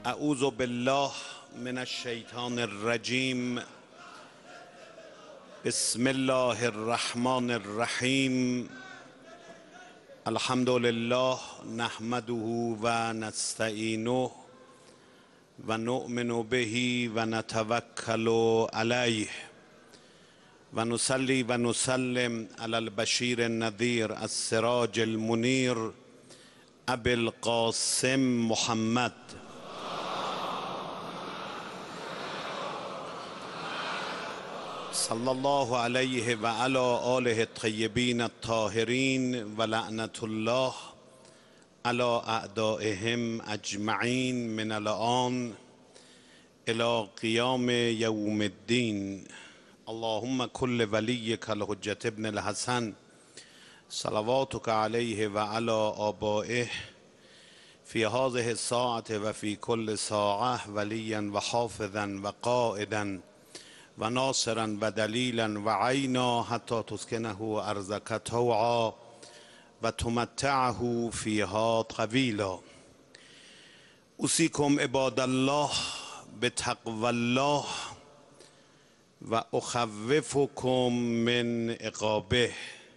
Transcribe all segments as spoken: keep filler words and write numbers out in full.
اعوذ باللہ من الشیطان الرجیم بسم اللہ الرحمن الرحیم الحمد للہ نحمده ونستعینه ونؤمن به ونتوکل علیہ ونصلی ونسلم علی البشیر النذیر السراج المنیر ابی القاسم محمد صلی اللہ علیہ وعلی آلہ الطیبین الطاہرین ولعنت اللہ علی اعدائهم اجمعین من الآن الى قیام یوم الدین اللہم کل ولیک الحجت ابن الحسن صلواتک علیہ وعلی آبائه فی هذه الساعة وفی کل ساعة ولیا وحافظا وقائدا وناصرا ودلیلا وعینا حتی تسکنه ارضک طوعا وتمتعه فیها طویلا اوصیکم عباد الله بتقوی الله و اخوفکم من عقابه.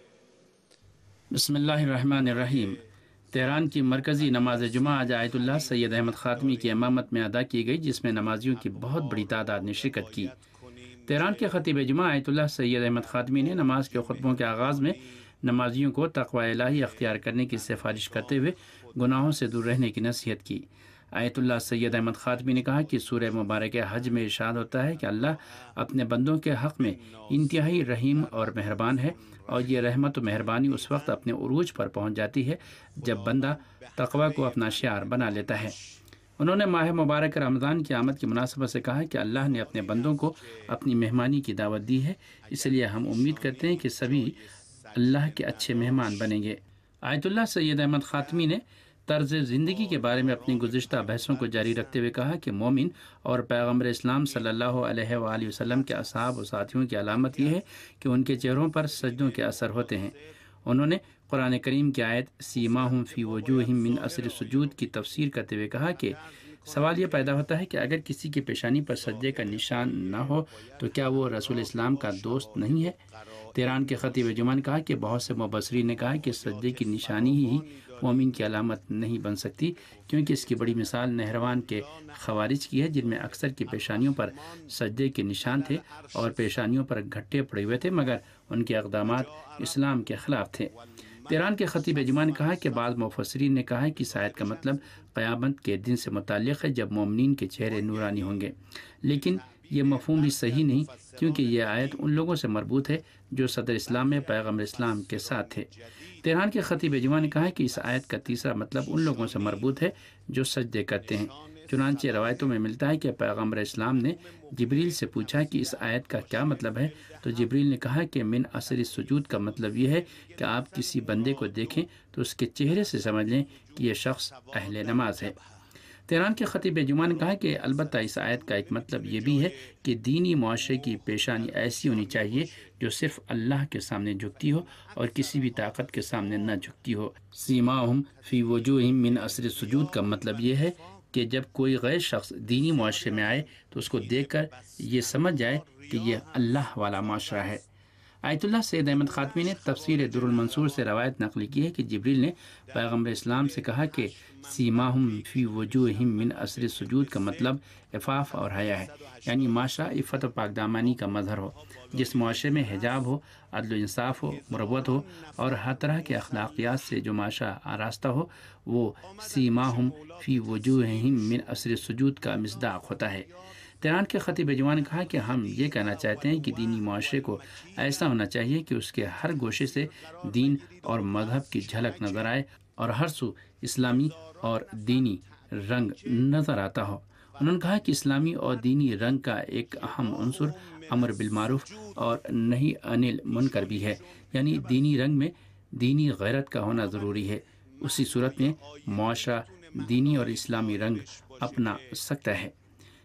بسم اللہ الرحمن الرحیم. تہران کی مرکزی نماز جمعہ آج آیت اللہ سید احمد خاتمی کی امامت میں ادا کی گئی، جس میں نمازیوں کی بہت بڑی تعداد نے شرکت کی. تہران کے خطیب جمعہ آیت اللہ سید احمد خاتمی نے نماز کے خطبوں کے آغاز میں نمازیوں کو تقوی الہی اختیار کرنے کی سفارش کرتے ہوئے گناہوں سے دور رہنے کی نصیحت کی. آیت اللہ سید احمد خاتمی نے کہا کہ سورہ مبارک حج میں ارشاد ہوتا ہے کہ اللہ اپنے بندوں کے حق میں انتہائی رحیم اور مہربان ہے، اور یہ رحمت و مہربانی اس وقت اپنے عروج پر پہنچ جاتی ہے جب بندہ تقوی کو اپنا شعار بنا لیتا ہے. انہوں نے ماہ مبارک رمضان کی آمد کی مناسبت سے کہا کہ اللہ نے اپنے بندوں کو اپنی مہمانی کی دعوت دی ہے، اس لیے ہم امید کرتے ہیں کہ سبھی اللہ کے اچھے مہمان بنیں گے. آیت اللہ سید احمد خاتمی نے طرز زندگی کے بارے میں اپنی گزشتہ بحثوں کو جاری رکھتے ہوئے کہا کہ مومن اور پیغمبر اسلام صلی اللہ علیہ وآلہ وسلم کے اصحاب و ساتھیوں کی علامت یہ ہے کہ ان کے چہروں پر سجدوں کے اثر ہوتے ہیں. انہوں نے قرآن کریم کی آیت سیماہم فی وجوہہم من اثر السجود کی تفسیر کرتے ہوئے کہا کہ سوال یہ پیدا ہوتا ہے کہ اگر کسی کی پیشانی پر سجدے کا نشان نہ ہو تو کیا وہ رسول اسلام کا دوست نہیں ہے؟ تہران کے خطیب جمعہ نے کہا کہ بہت سے مبصرین نے کہا کہ سجدے کی نشانی ہی مومن کی علامت نہیں بن سکتی، کیونکہ اس کی بڑی مثال نہروان کے خوارج کی ہے، جن میں اکثر کی پیشانیوں پر سجدے کے نشان تھے اور پیشانیوں پر گھٹے پڑے ہوئے تھے، مگر ان کے اقدامات اسلام کے خلاف تھے. تہران کے خطیب جمعہ نے کہا کہ بعض مفسرین نے کہا کہ اس آیت کا مطلب قیامت کے دن سے متعلق ہے جب مومنین کے چہرے نورانی ہوں گے، لیکن یہ مفہوم بھی صحیح نہیں، کیونکہ یہ آیت ان لوگوں سے مربوط ہے جو صدر اسلام میں پیغمبر اسلام کے ساتھ تھے. تہران کے خطیب جمعہ نے کہا کہ اس آیت کا تیسرا مطلب ان لوگوں سے مربوط ہے جو سجدے کرتے ہیں. چنانچہ روایتوں میں ملتا ہے کہ پیغمبر اسلام نے جبریل سے پوچھا کہ اس آیت کا کیا مطلب ہے، تو جبریل نے کہا کہ من اثر السجود کا مطلب یہ ہے کہ آپ کسی بندے کو دیکھیں تو اس کے چہرے سے سمجھ لیں کہ یہ شخص اہل نماز ہے. تہران کے خطیب جمعہ نے کہا کہ البتہ اس آیت کا ایک مطلب یہ بھی ہے کہ دینی معاشرے کی پیشانی ایسی ہونی چاہیے جو صرف اللہ کے سامنے جھکتی ہو اور کسی بھی طاقت کے سامنے نہ جھکتی ہو. سیماہم فی وجوہہم من اثر السجود کا مطلب یہ ہے کہ جب کوئی غیر شخص دینی معاشرے میں آئے تو اس کو دیکھ کر یہ سمجھ جائے کہ یہ اللہ والا معاشرہ ہے. آیت اللہ سید احمد خاتمی نے تفسیر در المنصور سے روایت نقل کی ہے کہ جبریل نے پیغمبر اسلام سے کہا کہ سیماہم فی وجوہہم من اثر السجود کا مطلب عفاف اور حیا ہے، یعنی معاشرہ عفت و پاک دامانی کا مظہر ہو، جس معاشرے میں حجاب ہو، عدل و انصاف ہو، مروت ہو اور ہر طرح کے اخلاقیات سے جو معاشرہ آراستہ ہو، وہ سیماہم فی وجوہہم من اثر السجود کا مصداق ہوتا ہے. تہران کے خطیب جمعہ نے کہا کہ ہم یہ کہنا چاہتے ہیں کہ دینی معاشرے کو ایسا ہونا چاہیے کہ اس کے ہر گوشے سے دین اور مذہب کی جھلک نظر آئے اور ہر سو اسلامی اور دینی رنگ نظر آتا ہو. انہوں نے کہا کہ اسلامی اور دینی رنگ کا ایک اہم عنصر امر بالمعروف اور نہی عن المنکر بھی ہے، یعنی دینی رنگ میں دینی غیرت کا ہونا ضروری ہے. اسی صورت میں معاشرہ دینی اور اسلامی رنگ اپنا سکتا ہے.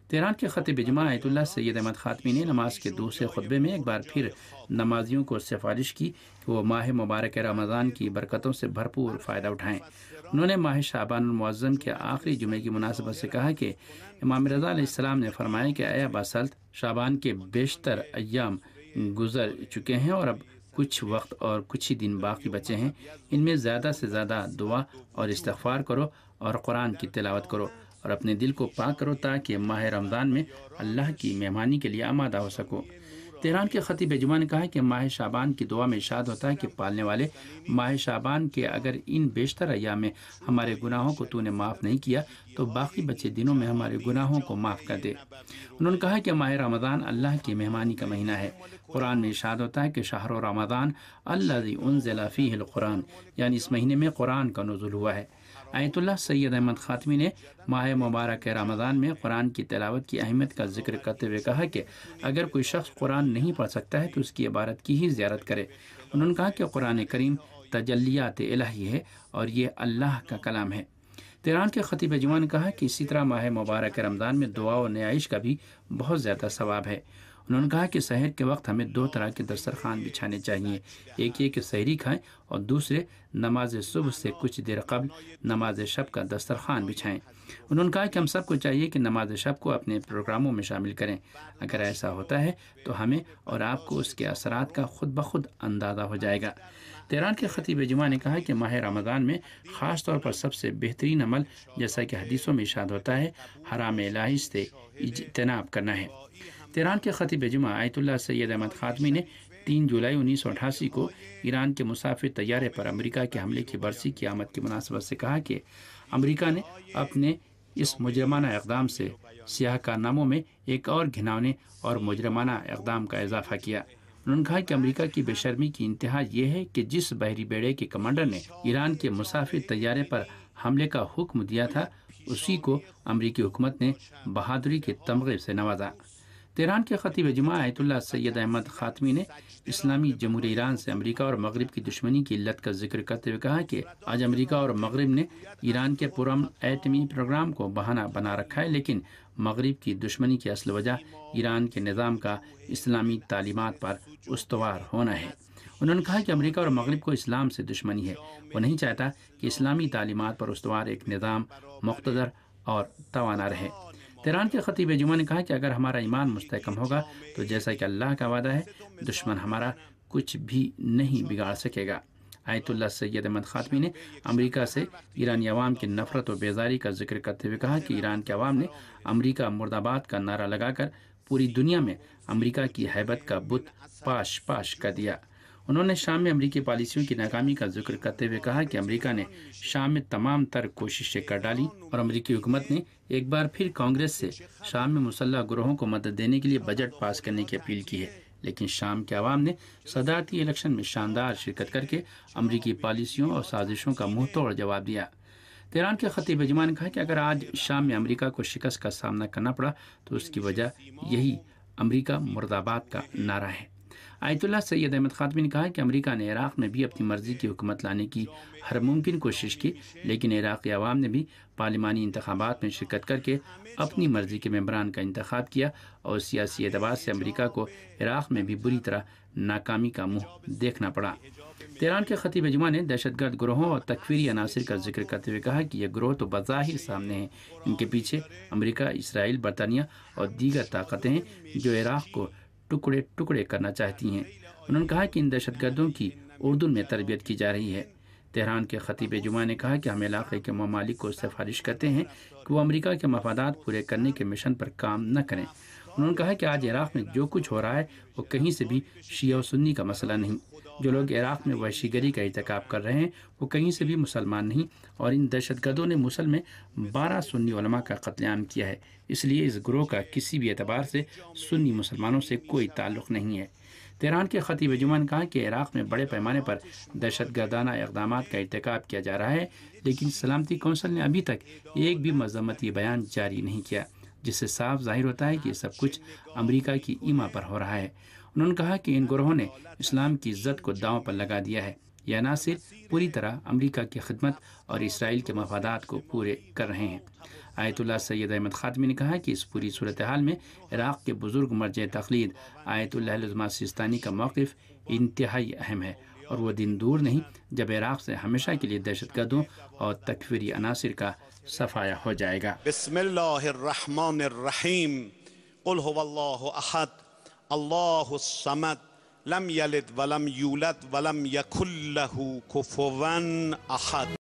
تہران کے خطیب جمعہ آیت اللہ سید احمد خاتمی نے نماز کے دوسرے خطبے میں ایک بار پھر نمازیوں کو سفارش کی کہ وہ ماہ مبارک رمضان کی برکتوں سے بھرپور فائدہ اٹھائیں۔ انہوں نے ماہ شعبان المعظم کے آخری جمعے کی مناسبت سے کہا کہ امام رضا علیہ السلام نے فرمایا کہ اے ابا سلط، شعبان کے بیشتر ایام گزر چکے ہیں اور اب کچھ وقت اور کچھ ہی دن باقی بچے ہیں۔ ان میں زیادہ سے زیادہ دعا اور استغفار کرو اور قرآن کی تلاوت کرو اور اپنے دل کو پاک کرو تاکہ ماہ رمضان میں اللہ کی مہمانی کے لیے آمادہ ہو سکو۔ تہران کے خطیب جمعہ نے کہا کہ ماہ شعبان کی دعا میں ارشاد ہوتا ہے کہ پالنے والے، ماہ شعبان کے اگر ان بیشتر ایام میں ہمارے گناہوں کو تو نے معاف نہیں کیا تو باقی بچے دنوں میں ہمارے گناہوں کو معاف کر دے۔ انہوں نے کہا کہ ماہ رمضان اللہ کی مہمانی کا مہینہ ہے۔ قرآن میں ارشاد ہوتا ہے کہ شہر رمضان الذی انزل فیہ القرآن، یعنی اس مہینے میں قرآن کا نزول ہوا ہے۔ آیت اللہ سید احمد خاتمی نے ماہ مبارک رمضان میں قرآن کی تلاوت کی اہمیت کا ذکر کرتے ہوئے کہا کہ اگر کوئی شخص قرآن نہیں پڑھ سکتا ہے تو اس کی عبارت کی ہی زیارت کرے۔ انہوں نے کہا کہ قرآن کریم تجلیات الہی ہے اور یہ اللہ کا کلام ہے۔ تہران کے خطیب جمعہ نے کہا کہ اسی طرح ماہ مبارک رمضان میں دعا و نیائش کا بھی بہت زیادہ ثواب ہے۔ انہوں نے کہا کہ سحر کے وقت ہمیں دو طرح کے دسترخوان بچھانے چاہیے، ایک یہ کہ سحری کھائیں اور دوسرے نماز صبح سے کچھ دیر قبل نماز شب کا دسترخوان بچھائیں۔ انہوں نے کہا کہ ہم سب کو چاہیے کہ نماز شب کو اپنے پروگراموں میں شامل کریں۔ اگر ایسا ہوتا ہے تو ہمیں اور آپ کو اس کے اثرات کا خود بخود اندازہ ہو جائے گا۔ تہران کے خطیب جمعہ نے کہا کہ ماہ رمضان میں خاص طور پر سب سے بہترین عمل، جیسا کہ حدیثوں میں ارشاد ہوتا ہے، حرام الہی سے اجتناب کرنا ہے۔ تہران کے خطیب جمعہ آیت اللہ سید احمد خاتمی نے تین جولائی انیس سو اٹھاسی کو ایران کے مسافر طیارے پر امریکہ کے حملے کی برسی کی آمد کی مناسبت سے کہا کہ امریکہ نے اپنے اس مجرمانہ اقدام سے سیاہ کارناموں میں ایک اور گھناؤنے اور مجرمانہ اقدام کا اضافہ کیا۔ انہوں نے کہا کہ امریکہ کی بے شرمی کی انتہا یہ ہے کہ جس بحری بیڑے کے کمانڈر نے ایران کے مسافر طیارے پر حملے کا حکم دیا تھا، اسی کو امریکی حکومت نے بہادری کے تمغے سے نوازا۔ تہران کے خطیب جمعہ آیت اللہ سید احمد خاتمی نے اسلامی جمہوریہ ایران سے امریکہ اور مغرب کی دشمنی کی علت کا ذکر کرتے ہوئے کہا کہ آج امریکہ اور مغرب نے ایران کے پرامن ایٹمی پروگرام کو بہانہ بنا رکھا ہے، لیکن مغرب کی دشمنی کی اصل وجہ ایران کے نظام کا اسلامی تعلیمات پر استوار ہونا ہے۔ انہوں نے کہا کہ امریکہ اور مغرب کو اسلام سے دشمنی ہے، وہ نہیں چاہتا کہ اسلامی تعلیمات پر استوار ایک نظام مقتدر اور توانا رہے۔ تہران کے خطیب جمعہ نے کہا کہ اگر ہمارا ایمان مستحکم ہوگا تو جیسا کہ اللہ کا وعدہ ہے، دشمن ہمارا کچھ بھی نہیں بگاڑ سکے گا۔ آیت اللہ سید احمد خاتمی نے امریکہ سے ایرانی عوام کی نفرت و بیزاری کا ذکر کرتے ہوئے کہا کہ ایران کے عوام نے امریکہ مرد آباد کا نعرہ لگا کر پوری دنیا میں امریکہ کی ہیبت کا بت پاش پاش کر دیا۔ انہوں نے شام میں امریکی پالیسیوں کی ناکامی کا ذکر کرتے ہوئے کہا کہ امریکہ نے شام میں تمام تر کوششیں کر ڈالی اور امریکی حکومت نے ایک بار پھر کانگریس سے شام میں مسلح گروہوں کو مدد دینے کے لیے بجٹ پاس کرنے کی اپیل کی ہے، لیکن شام کے عوام نے صدارتی الیکشن میں شاندار شرکت کر کے امریکی پالیسیوں اور سازشوں کا منہ توڑ جواب دیا۔ تہران کے خطیب جمعہ نے کہا کہ اگر آج شام میں امریکہ کو شکست کا سامنا کرنا پڑا تو اس کی وجہ یہی امریکہ مرد آباد کا نعرہ ہے۔ آیت اللہ سید احمد خاتمی نے کہا کہ امریکہ نے عراق میں بھی اپنی مرضی کی حکومت لانے کی ہر ممکن کوشش کی، لیکن عراقی عوام نے بھی پارلیمانی انتخابات میں شرکت کر کے اپنی مرضی کے ممبران کا انتخاب کیا اور سیاسی اعتبار سے امریکہ کو عراق میں بھی بری طرح ناکامی کا منہ دیکھنا پڑا۔ تہران کے خطیب جمعہ نے دہشت گرد گروہوں اور تکفیری عناصر کا ذکر کرتے ہوئے کہا کہ یہ گروہ تو بظاہر سامنے ہیں، ان کے پیچھے امریکہ، اسرائیل، برطانیہ اور دیگر طاقتیں ہیں جو عراق کو ٹکڑے ٹکڑے کرنا چاہتی ہیں۔ انہوں نے کہا کہ ان دہشت گردوں کی اردن میں تربیت کی جا رہی ہے۔ تہران کے خطیب جمعہ نے کہا کہ ہم علاقے کے ممالک کو سفارش کرتے ہیں کہ وہ امریکہ کے مفادات پورے کرنے کے مشن پر کام نہ کریں۔ انہوں نے کہا کہ آج عراق میں جو کچھ ہو رہا ہے وہ کہیں سے بھی شیعہ و سنی کا مسئلہ نہیں۔ جو لوگ عراق میں وحشی گری کا ارتکاب کر رہے ہیں وہ کہیں سے بھی مسلمان نہیں، اور ان دہشت گردوں نے موصل میں بارہ سنی علماء کا قتل عام کیا ہے۔ اس لیے اس گروہ کا کسی بھی اعتبار سے سنی مسلمانوں سے کوئی تعلق نہیں ہے۔ تہران کے خطیب جمعہ نے کہا کہ عراق میں بڑے پیمانے پر دہشت گردانہ اقدامات کا ارتکاب کیا جا رہا ہے، لیکن سلامتی کونسل نے ابھی تک ایک بھی مذمتی بیان جاری نہیں کیا، جس سے صاف ظاہر ہوتا ہے کہ یہ سب کچھ امریکہ کی ایما پر ہو رہا ہے۔ انہوں نے کہا کہ ان گروہوں نے اسلام کی عزت کو داؤں پر لگا دیا ہے، یہ عناصر پوری طرح امریکہ کی خدمت اور اسرائیل کے مفادات کو پورے کر رہے ہیں۔ آیت اللہ سید احمد خاتمی نے کہا کہ اس پوری صورتحال میں عراق کے بزرگ مرجع تقلید آیت اللہ العظمیٰ سیستانی کا موقف انتہائی اہم ہے، اور وہ دن دور نہیں جب عراق سے ہمیشہ کے لیے دہشت گردوں اور تکفیری عناصر کا صفایا ہو جائے گا۔ بسم اللہ الرحمن الرحیم، قل هو اللہ احد اللہ الصمد لم یلد ولم یولد ولم یکن لہ کفوا احد۔